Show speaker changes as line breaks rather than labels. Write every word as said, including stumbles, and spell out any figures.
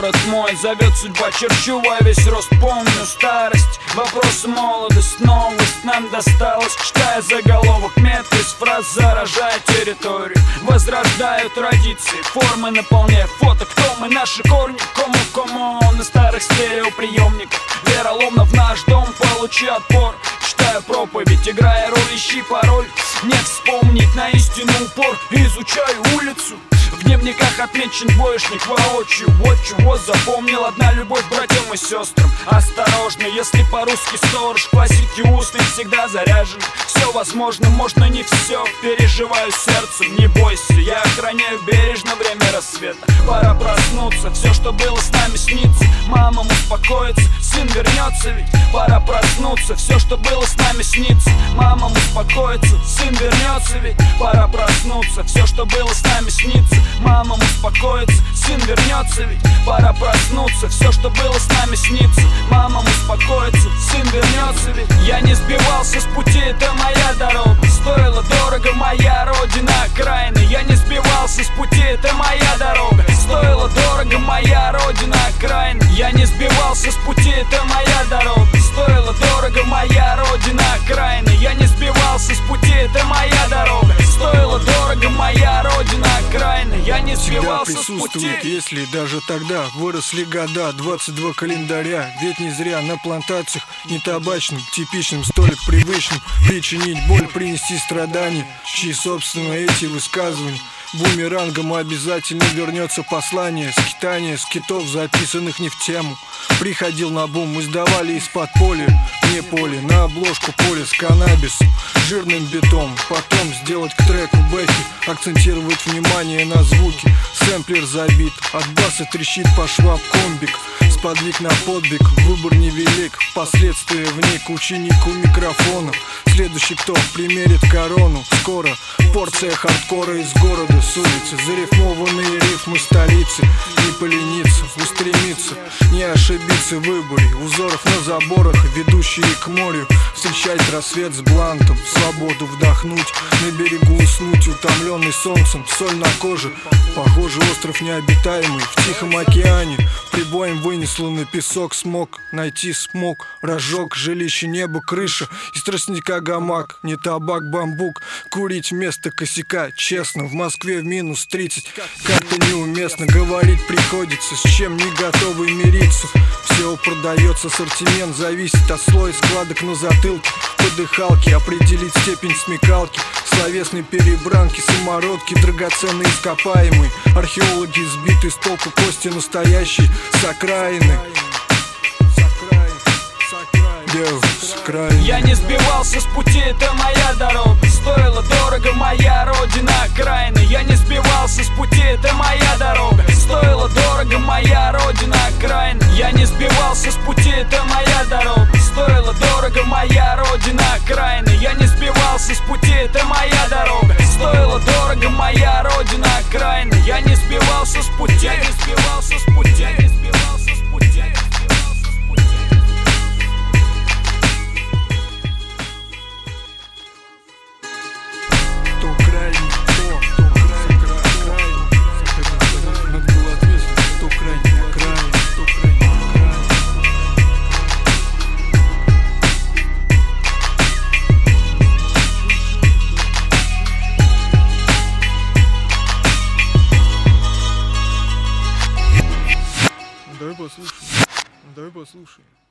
город мой зовет судьба, черчу во весь рост. Помню старость, вопрос молодость, новость нам досталась. Читая заголовок, меткость фраз заражает территорию, возрождают традиции, формы наполняя фото. Кто мы, наши корни, кому-кому на старых стереоприемниках. Вероломно в наш дом получи отпор. Читаю проповедь, играя роль, ищи пароль. Не вспомнить на истину упор. Изучаю улицу, в дневниках отмечен двоечник воочию. Вот чего запомнил: одна любовь братьям и сестрам. Осторожно, если по-русски сторож, классики устный всегда заряжен. Все возможно, можно не все. Переживаю сердцем, не бойся, я охраняю бережно время рассвета. Пора проснуться, все, что было с нами, снится. Мамам успокоится, сын вернется ведь. Пора проснуться, все, что было с нами, снится. Мамам успокоится, сын вернется ведь. Пора проснуться, все, что было с нами, снится. Мамам успокоится, сын вернется ведь. Пора проснуться, все, что было с нами, снится. Мамам успокоится, сын вернется ведь. Я не сбивался с пути, это моя дорога. Стоило дорого моя родина, окраины. Я не сбивался с пути, это моя дорога. Стоило дорого моя родина, окраины. Я не сбивался с пути, это моя дорога. Стоило дорого моя родина, окраины. Я не сбивался с пути, это моя дорога. Стоило дорого моя родина, окраины. Я не сбивался с пути.
Присутствует, если даже тогда выросли года, двадцать два календаря. Ведь не зря на плантациях не табачным, типичным, столик привычным причинить боль, принести страдания, чьи собственно эти высказывания. Бумерангом обязательно вернется послание. Скитания скитов, записанных не в тему. Приходил на бум, издавали из-под поля. Не поле, на обложку поле с каннабисом, жирным бетом. Потом сделать к треку бэки, акцентировать внимание на звуки. Сэмплер забит, от баса трещит по швам комбик. Сподвиг на подвиг, выбор невелик. Впоследствии вник ученику микрофона. Следующий, кто примерит корону. Скоро порция хардкора из города с улицы. Зарифмованные рифмы столицы. Не полениться, устремиться, не ошибиться в выборе. Узоров на заборах, ведущие к морю. Встречать рассвет с блантом, свободу вдохнуть. На берегу уснуть, утомленный солнцем. Соль на коже, похоже остров необитаемый. В тихом океане прибоем вынесло на песок смог. Найти смог, разжег жилище, небо, крыша. Из тростника гамак, не табак, бамбук. Курить вместо косяка, честно. В Москве в минус тридцать, как-то неуместно. Говорить приходится, с чем не готовы мириться. Все продается, ассортимент зависит от слоя складок на затылке. Подыхалки, определить степень смекалки. Словесной перебранки, самородки, драгоценные ископаемые. Археологи сбиты с толку, кости настоящие, с окраины.
Я не сбивался с пути, это моя дорога. Стоило дорого моя родина, окраины. Я не сбивался с пути, это моя дорога. Стоило дорого моя родина, окраины. Я не сбивался с пути, это моя дорога. Стоило дорого моя родина, окраины. Я не сбивался с пути, это моя дорога. Стоило дорого моя родина, окраины. Я не сбивался с пути, я не сбивался с пути, я не сбивался с пути.
Давай послушаем. Давай послушаем.